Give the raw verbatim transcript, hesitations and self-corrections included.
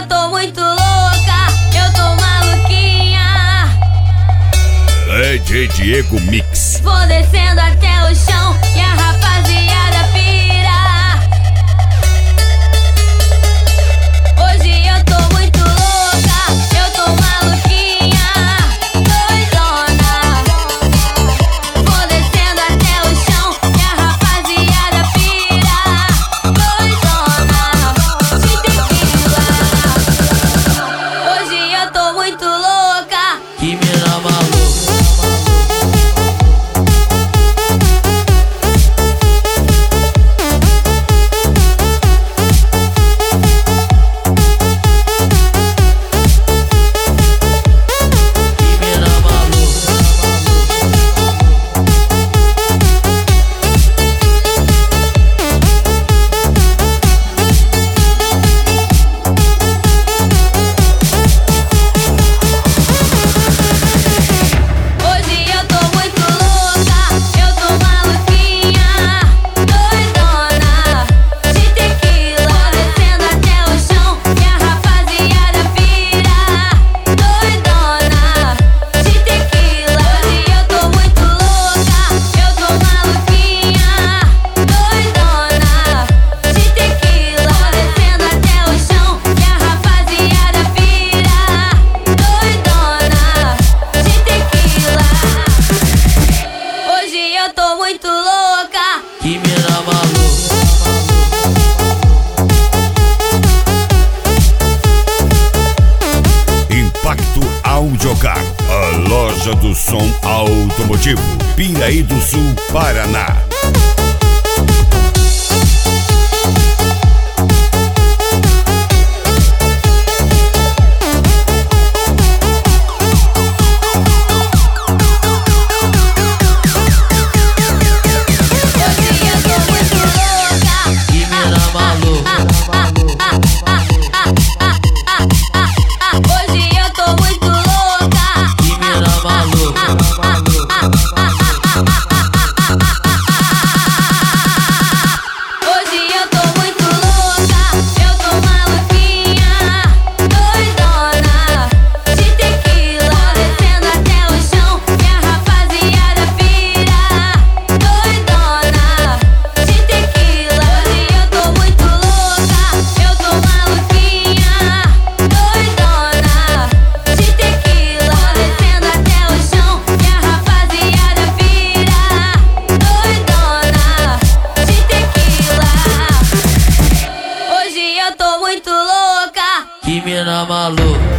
eu tô muito louca, eu tô maluquinha. D J Diego Mix. Vou descendo até o chão e a rapaziada pira. Hoje eu tô muito louca, eu tô maluquinha, doidona. Vou descendo até o chão e a rapaziada pira. Doidona de tequila. Hoje eu tô muito louca. Que mina maluca. Eu tô muito louca. Que mina maluca. Impacto Audiocar, a loja do som automotivo, Piraí do Sul, Paraná. Eu tô muito louca. Que mina maluca.